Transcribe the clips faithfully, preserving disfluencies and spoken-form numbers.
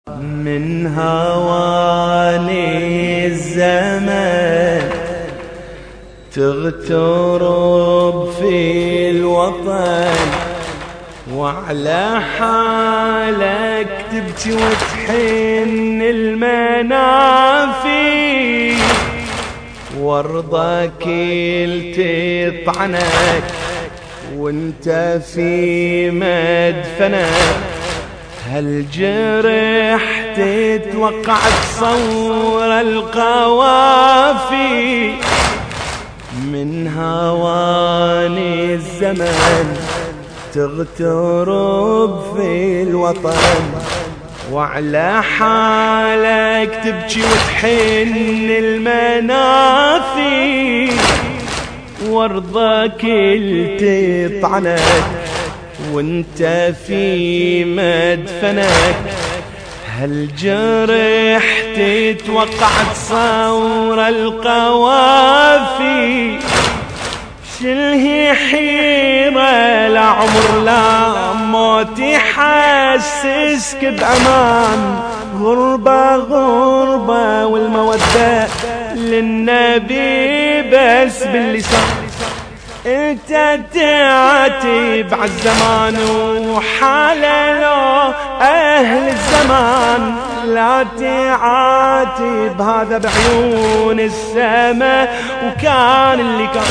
من هواني الزمن تغترب في الوطن، وعلى حالك تبكي وتحن المنافي، وارضى كل تطعنك وانت في مدفنك. هالجرح تتوقع تصور القوافي، من هواني الزمن تغترب في الوطن، وعلى حالك تبكي وتحن المنافي، وارضى كل تطعنك وانت في مدفنك. هالجرح تتوقع تصور القوافي، شلهي حيرة لعمر لا موت يحسسك بأمان. غربة غربة والمودة للنبي بس باللسان، انت تعاتب عالزمان وحللوا اهل الزمان. لا تعاتب هذا بعيون السماء وكان اللي كان.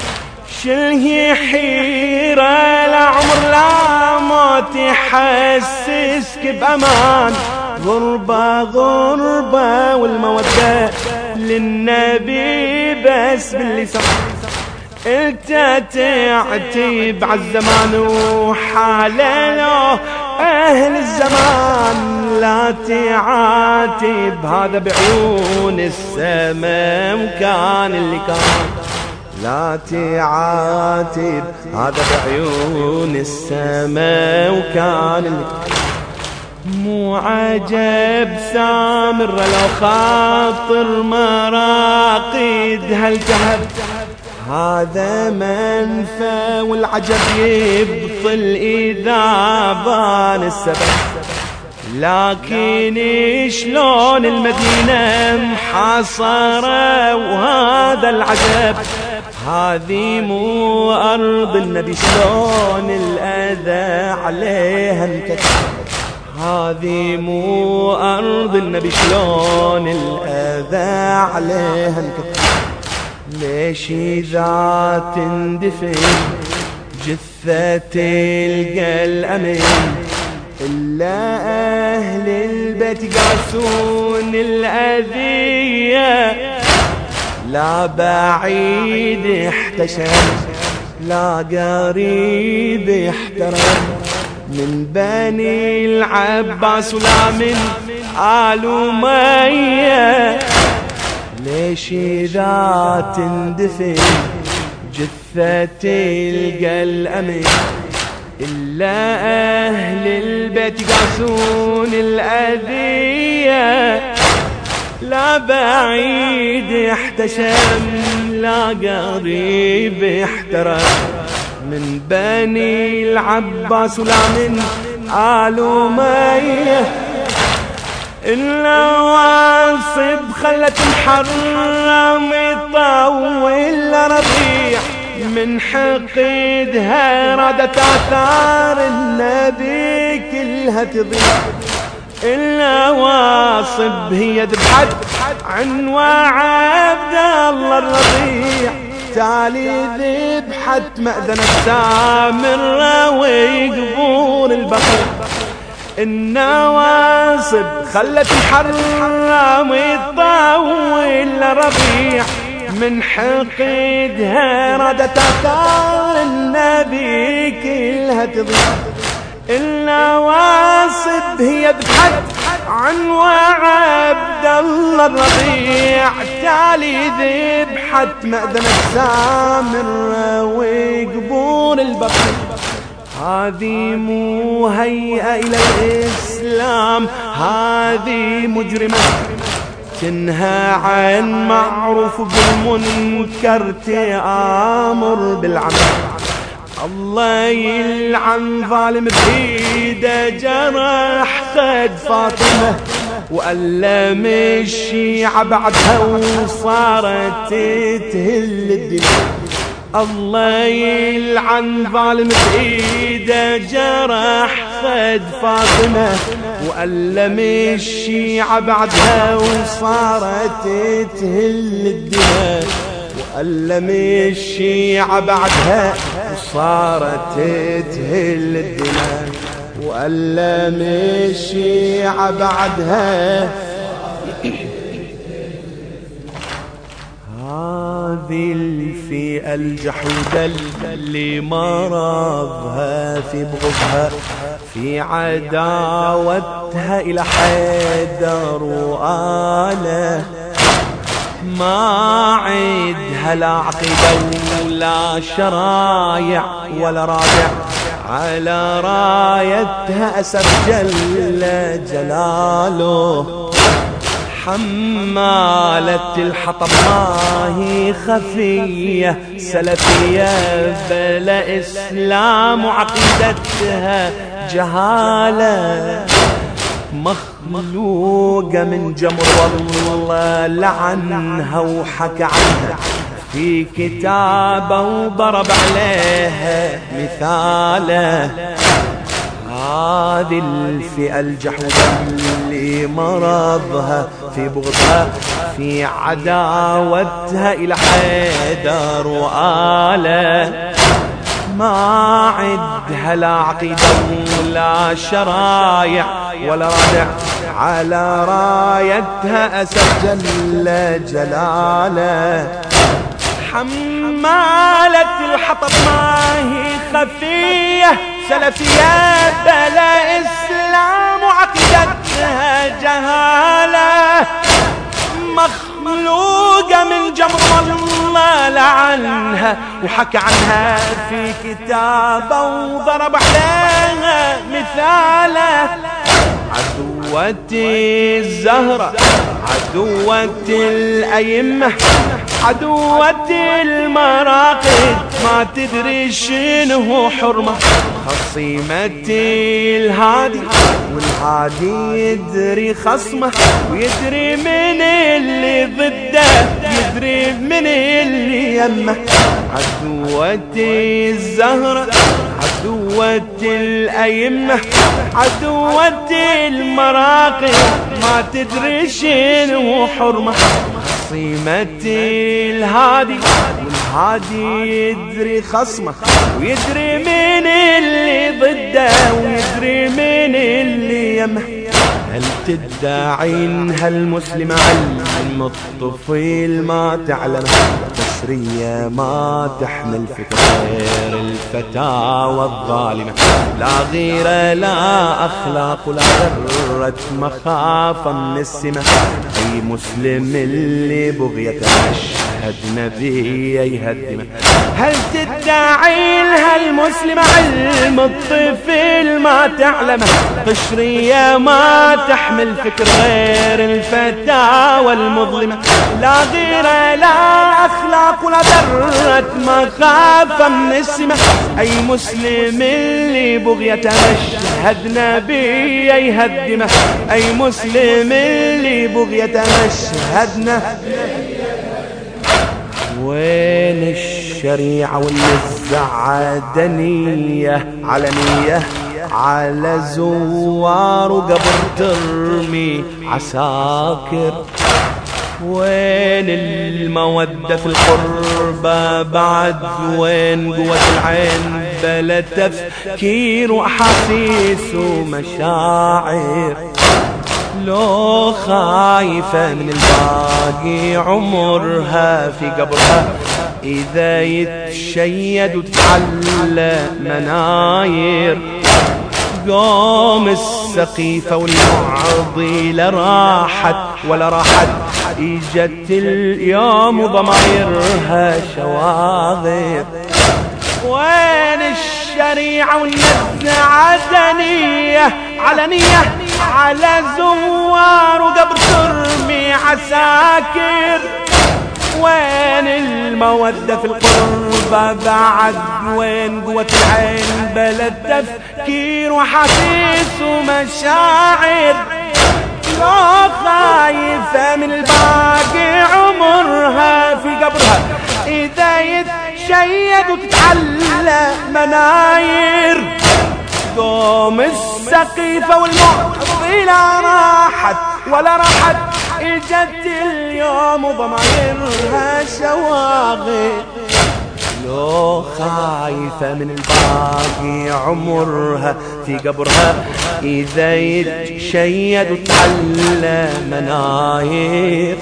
شلهي حيرة لعمر لا موت يحسسك بأمان. غربة غربة والمودة للنبي بس باللسان، انت تعتب عالزمان وحللوا اهل الزمان. لا تعاتب هذا بعيون السماء وكان اللي كان. لا تعاتب هذا بعيون السماء وكان اللي كان. مو عجب سامر لو خاطر مراقد هالجهب، هذا منفى والعجب يبطل إذا بان السبب. لكن شلون المدينة محاصرة وهذا العجب، هذه مو أرض النبي شلون الأذى عليها انكتب. هذه مو أرض النبي شلون الأذى عليها انكتب. ليش إذا تندفن جثة تلقى الأمن، إلا أهل البيت قاسون الأذية. لا بعيد احتشم لا قريب احترم، من بني العباس ولا من آل أمية. ليش إذا تندفن جثة تلقى الأمن، إلا أهل البيت قاسون الأذية. لا بعيد احتشم لا قريب احترم، من بني العباس ولا من آل أمية. النواصب خلت محرم يطول ربيع، من حقدها رادت آثار النبي كلها تضيع. النواصب هي ذبحت عنوى عبد الله الربيع، تالي ذبحت مأذنة سامرة وقبور البقيع. النواصب خلت محرم يطول ربيع، من حقدها رادت آثار النبي كلها تضيع. النواصب هي ذبحت عنوى عبد الله الربيع، تالي ذبحت مأذنة سامرة وقبور البقيع. هذه مو هيئة إلى الإسلام، هذه مجرمة تنهى عن معروف بالمنكر تأمر بالعمل. الله يلعن ظالم بإيده جرح خد فاطمة وألم الشيعة بعدها وصارت تهل الدماء. الله يلعن ظالم بإيده جرح خد فاطمة وألم الشيعة بعدها وصارت تهل الدماء. وألم الشيعة بعدها وصارت تهل الدماء. وألم الشيعة بعدها. هذه الفئة الجحودة اللي مرضها في بغضها في عداوتها إلى حيدر وآله، ما عدها لا عقيدة ولا شرايع ولا رادع، على رايتها أسف جل جلاله. حمالة الحطب ما هي خفية سلفية بلا إسلام وعقيدتها جهالة، مخلوقة من جمر والله لعنها وحكى عنها في كتابه وضرب عليها مثاله. هذه الفئة الجحودة اللي مرضها في بغضها في عداوتها إلى حيدر وآله، ما عدها لا عقيدة ولا شرايع ولا رادع، على رايتها أسف جل جلاله. حمالة الحطب ما هي خفية سلفية بلا إسلام وعقيدتها جهالة، مخلوقة من جمر الله لعنها وحكى عنها في كتابه وضرب عليها مثاله. عدوتي الزهرة عدوتي الأئمة عدوتي المراقد، ما تدري شنو حرمة خصيمتي الهادي، والهادي يدري خصمه ويدري من اللي ضده يدري من اللي يمه. عدوتي الزهرة عدوتي الأئمة عدوتي المراقد، ما تدري شنو حرمة خصيمتي الهادي، والهادي يدري خصمه ويدري من اللي ضده ويدري من اللي يمه. هل تدعين هالمسلمة علم الطفيل ما تعلم تسرية ما تحمل فكر غير الفتاوى الظالمة، لا غيرة لا أخلاق ولا ذرة مخافة من السمة. أي مسلم اللي بغيته أشهد نبي يهدمه. هل تدعين هالمسلمة علم الطفل ما تعلمه قشرية ما تحمل فكر غير الفتاوى المظلمة، لا غيرة لا أخلاق ولا ذرة مخافة من السمة. أي مسلم اللي بغيته أشهد نبي يهدمه. أي مسلم اللي بغيته أشهد نبي. وين الشريعة والنزعة دنية علنية على زوار وقبر ترمي عساكر؟ وين المودة في القربة بعد؟ وين قوة العين بلا تفكير وأحاسيس ومشاعر؟ لو خايفة من الباقي عمرها في قبرها إذا يتشيد وتتعلى مناير. قوم السقيفة والمعضلة راحت ولا راحت، إجت اليوم وضمايرها شواغر. وين الشريعة والنزعة دنية علنية على زوار وقبر ترمي عساكر؟ وين المودة في القربة بعد؟ وين قوة العين بلا التفكير وحاسيس ومشاعر؟ لو خايفة من الباقي عمرها في قبرها إذا يتشيد وتتعلق مناير. قوم السقيفة والمعطلة راحت ولا راحت، اجت اليوم وضمايرها شواغل. لو خايفة من الباقي عمرها في قبرها إذا يتشيد وتعلى مناير.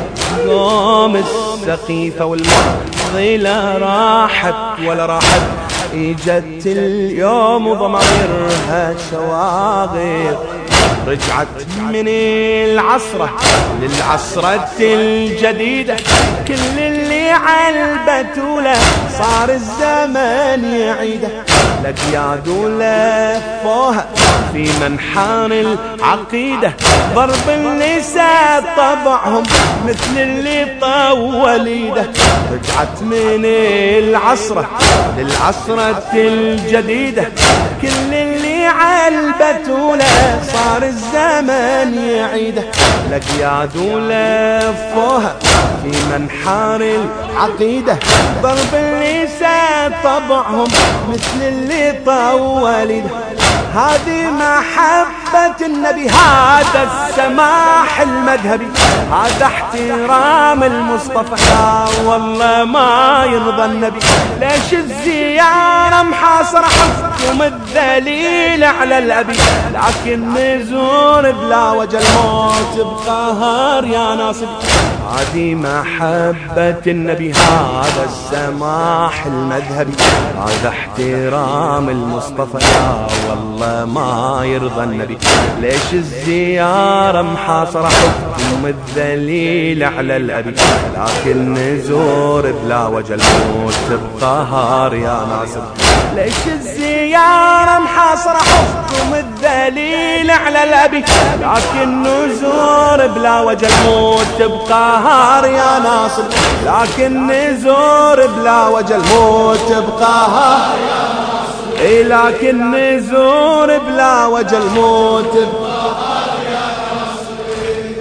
قوم السقيفة والمعضلة راحت ولا راحت، اجت اليوم وضمايرها شواغل. رجعت من العصرة للعصرة الجديدة، كل اللي عالبتولة صار الزمان يعيده. لقياد ولفوها في منحار العقيدة، ضرب النساء طبعهم مثل اللي طول ايده. رجعت من العصرة للعصرة الجديدة، كل اللي عالبتولة صار الزمان يعيده. لقياد ولفوها في منحار العقيدة، ضرب النساء طبعهم مثل اللي طول ايده. هذه محبة النبي، هذا السماح المذهبي، هذا احترام المصطفى. لا والله ما يرضى النبي، ليش الزيارة محاصرة حكم الدليل على الأبي؟ لكن نزور بلا وجه الموت بقهر يا ناصر. هذه محبة النبي، هذا السماح المذهبي، هذا احترام المصطفى. لا والله ما يرضى النبي، ليش الزيارة محاصرة حكم الذليل على الأبي؟ لكن نزور بلا وجه الموت بقهر يا ناصر. ليش الزيارة محاصرة حكم الذليل على الأبي؟ لكن نزور بلا وجه الموت بقهر يا ناصر. لكن نزور بلا وجه الموت بقهر يا ناصر. إيه لكن نزور بلا وجه الموت بقهر يا ناصر.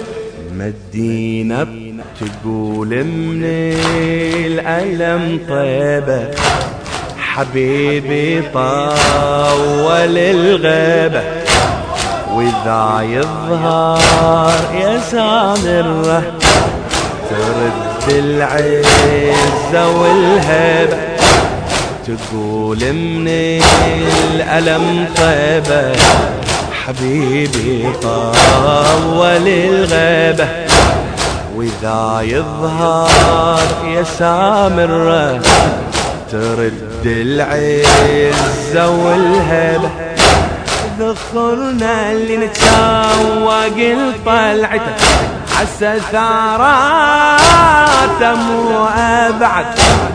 مدينة تقول من الألم طيبة، حبيبي طول الغيبة، وإذا يظهر يا سامرة ترد العزة والهبة. تقول من الألم طيبة، حبيبي طول الغيبة، وإذا يظهر يا سامرة ترد العزة والهبة. ذخرنا اللي نتشوق لطلعته، عسى ثاراته مو أبعد،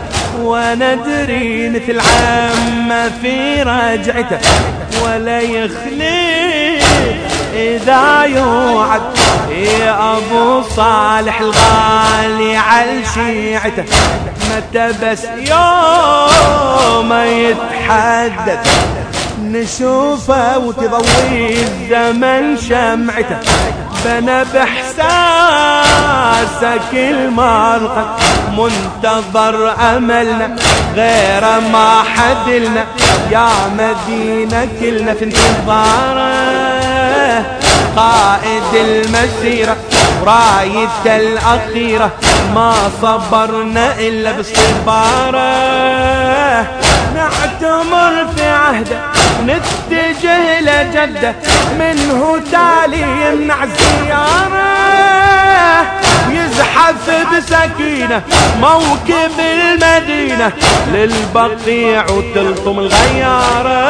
وندري مثل عمه في رجعته، ولا يخلي إذا يوعد. يا أبو صالح الغالي على شيعته، متى بس يوم يتحدد نشوفه وتضوي الزمن شمعته. بنا بإحساسك المرقد منتظر أملنا، غير ما حدلنا يا مدينة كلنا في انتظاره. قائد المسيرة ورايته الأخيرة، ما صبرنا إلا باستخباره. نعتمر في عهده نتجه لجده، منه تالي يمنع الزيارة. يزحف بسكينة موكب المدينة، للبقيع وتلطم الغيارة،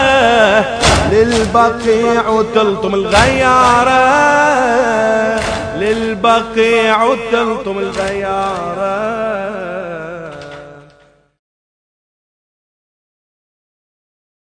للبقيع وتلطم الغيارة، للبقيع وتلطم الغيارة.